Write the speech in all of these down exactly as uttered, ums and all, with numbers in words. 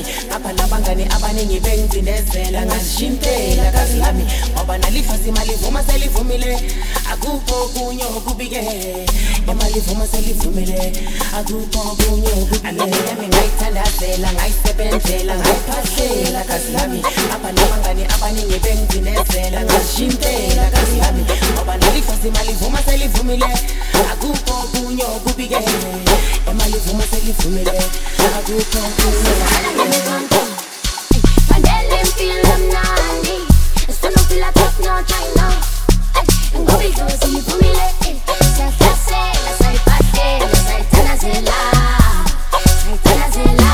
Ngapha nabangani abaningi bengicindezela ngashintela kazi lami ngoba nalifasi imali ivuma selivumile akukho kunye okubike imali ivuma selivumile akukho kunye okubike yami ngayithandazela ngayisebenzela ngayiphahlela kazi lami ngapha nabangani abaningi bengicindezela ngashintela kazi lami ngoba nalifasi imali ivuma selivumile akukho kunye okubike imali ivuma selivumile akukho kunye Pandele feel them nani Esto no feel like top no China En gobigo si fumile Se fase, la sai pate La sai tanazela Sai tanazela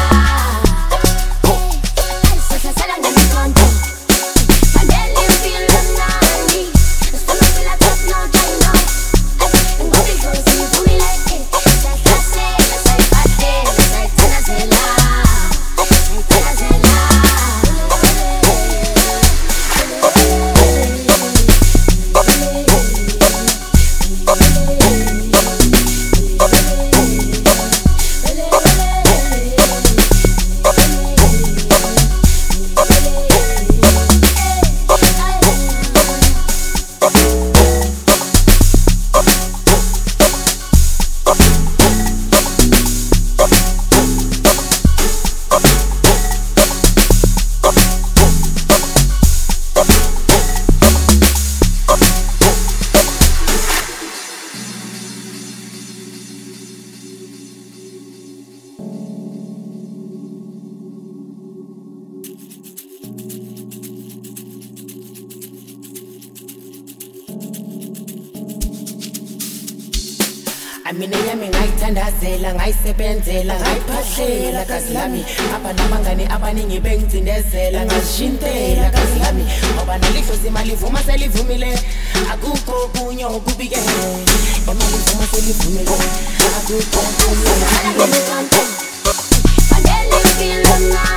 Se fase la ngani konto Pandele feel them nani Esto no feel like top no China En gobigo si fumile Se fase, la sai pate La sai tanazela Sai tanazela Amine yami ngayithandazela ngayisebenzela ngayiphahlela kazi lami ngapha nabangani abaningi bengicindezela ngashintela kazi lami ngoba nalihlozi imali ivuma selivumile akukho kunye okubike imali ivuma selivumile akukho kunye okubike Pandele feel them now